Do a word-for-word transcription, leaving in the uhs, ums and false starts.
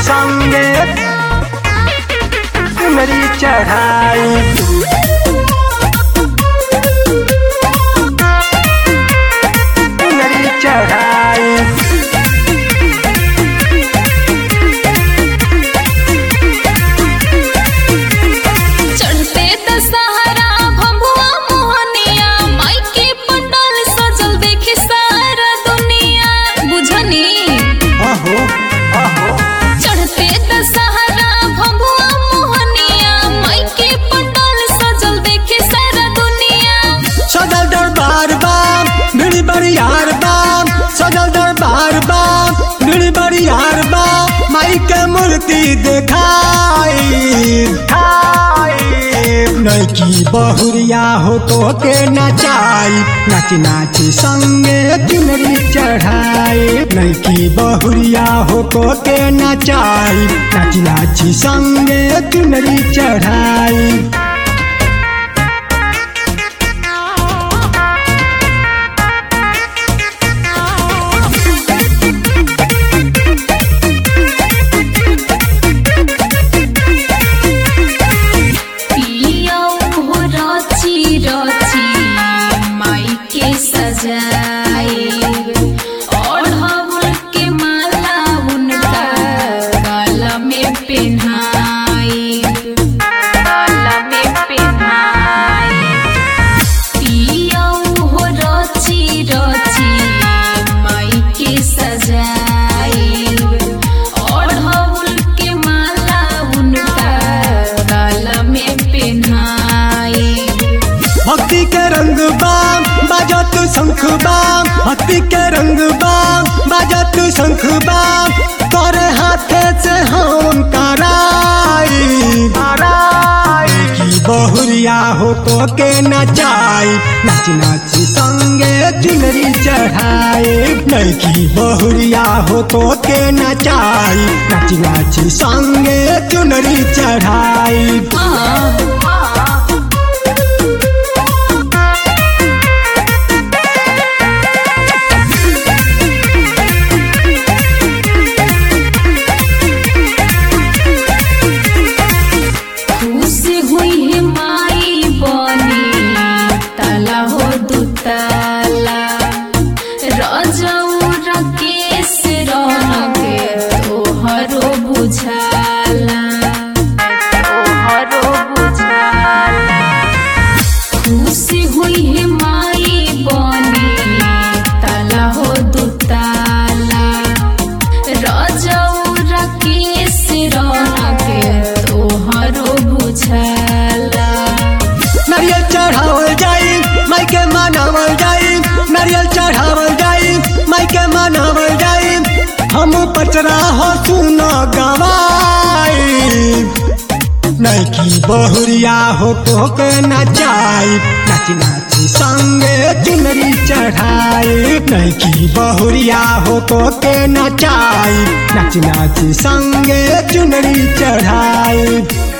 संगे चुनरी चढ़ाई चुनरी चढ़ाई चढ़ते दशहरा भभुआ मोहनिया माई के पंडाल सजल देखे सारा दुनिया बुझनी अहो अहो चढ़ते दशहरा भभुआ मोहनिया माई के पंडाल सजल देखे सारा दुनिया सजल दरबार बाम भिड़ी बरियार बाम सजल दरबार बाम भिड़ी बरियार बाम माई के मूर्ति देखाई नैकी बहुरिया हो तो के नचाई नाच नाच संगे चुनरी चढ़ाई नैकी बहुरिया हो तो के नचाई नाच नाच संगे चुनरी चढ़ाई सजाई और हवल के माला उनका गला में पहनाई गला में पहनाई पिया हो रची रची माई के सजाई और हवल के माला उनका गला में पहनाई भक्ति के रंग बाम बाजत शंख बाम भक्ति के रंग बाम बाजत शंख बाम तोरे हाथे से हम कराई की बहुरिया हो तो के नचाई नाच नाच संगे चुनरी चढ़ाई नैकी बहुरिया हो तो के नचाई नाच नाच संगे चुनरी चढ़ाई बुझाला तोहरो बुझाला खुशी हुई है माई बनी ताला हो दुताला रजौरा के सिरौना के तोहरो बुझाला नारियल चढ़ावल जाई माई के मनावल जाई नारियल चढ़ावल जाई माई के मनावल जाई हम पचरा हो सुनो गवाई नैकी बहुरिया हो तो के नचाई नाच नाच संगे चुनरी चढ़ाई नैकी बहुरिया हो तो के नचाई नाच नाच संगे चुनरी चढ़ाई।